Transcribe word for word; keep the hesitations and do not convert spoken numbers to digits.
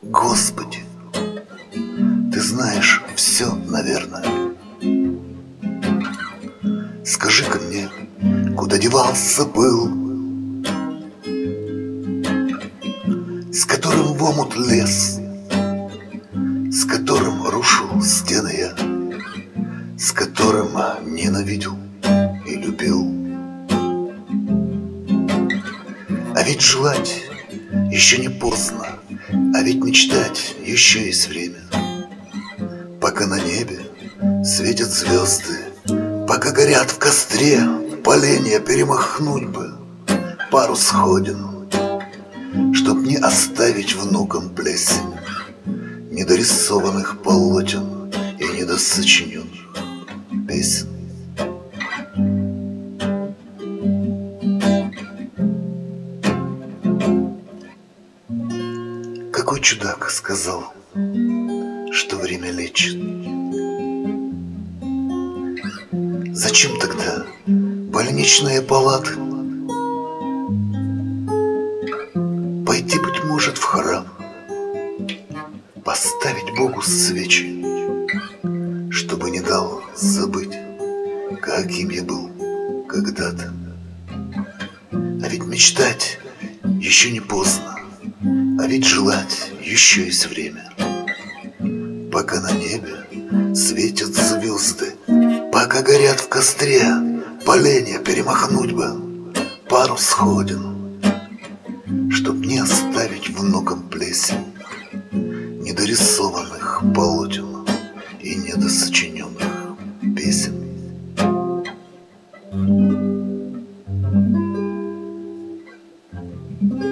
Господи, ты знаешь все, наверное. Скажи-ка мне, куда девался пыл, с которым в омут лез, с которым рушил стены я, с которым ненавидел и любил. А ведь желать еще не поздно, а ведь мечтать еще есть время. Пока на небе светят звезды, пока горят в костре поленья, перемахнуть бы пару сходин, чтоб не оставить внукам плесень недорисованных полотен и недосочиненных песен. Какой чудак сказал, что время лечит? Зачем тогда больничные палаты? Пойти, быть может, в храм, поставить Богу свечи, чтобы не дал забыть, каким я был когда-то. А ведь мечтать еще не поздно, а ведь желать еще есть время. Пока на небе светят звезды, пока горят в костре поленья, перемахнуть бы пару сходин, чтоб не оставить внукам плесень недорисованных полотен и недосочиненных песен. Thank you.